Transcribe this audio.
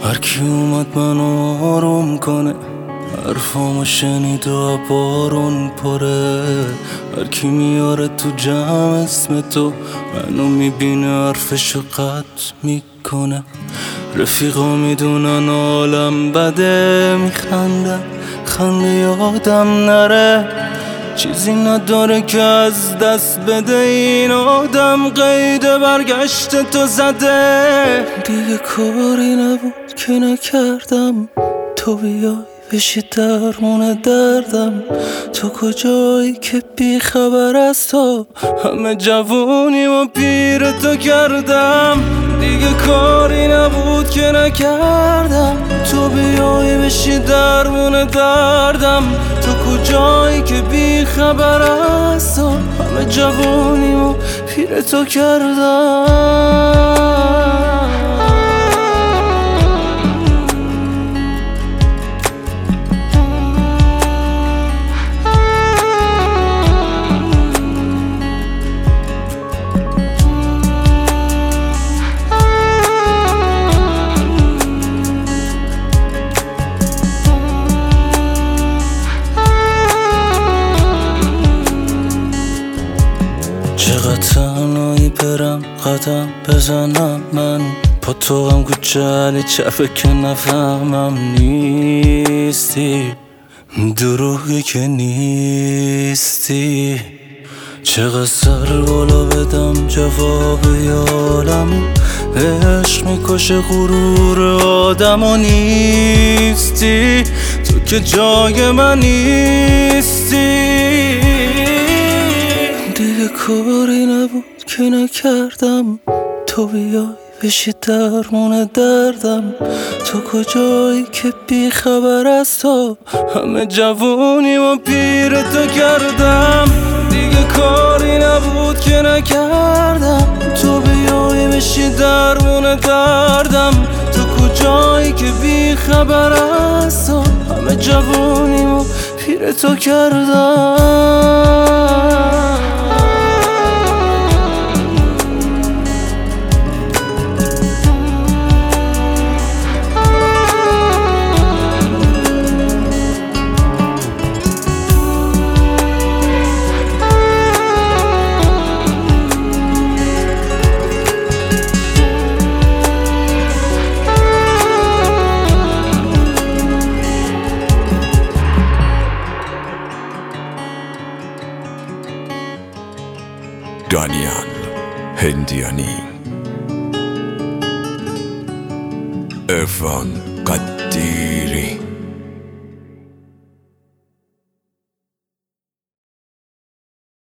هر کی اومد منو آروم کنه، حرفامو شنید و بارون پره. هر کی میاره تو جمع اسم تو، منو میبینه حرفشو قطع میکنه. رفیقا میدونن عالم بده، میخندن خنده یادم نره. چیزی نداره که از دست بده، این آدم قید برگشت تو زده. دیگه کاری نبود که نکردم، تو بیای بشی درمون دردم. تو کجایی که بی خبر از تو، همه جوونی و پیر تو کردم. دیگه کاری نبود که نکردم، تو بیای بشی درمون دردم. تو کجایی که بی خبر از تو، همه جوونی و پیر تو کردم. چقدر تنهایی برم قدم بزنم من، با تو هم کچلی چپه که نفهمم. نیستی دروغی که نیستی. چقدر سر بالا بدم جواب یالم، عشق میکشه غرور آدم و نیستی. تو که جای من نیستی. دیگه کاری نبود که نکردم، تو بیای بشی درمون دردم. تو کجایی که بی خبر از تو، همه جوونی و پیر تو کردم. دیگه کاری نبود که نکردم، تو بیای بشی درمون دردم. تو کجایی که بی خبر از تو، همه جوونی و پیر تو کردم. دانیال هندیانی، عرفان قدیر.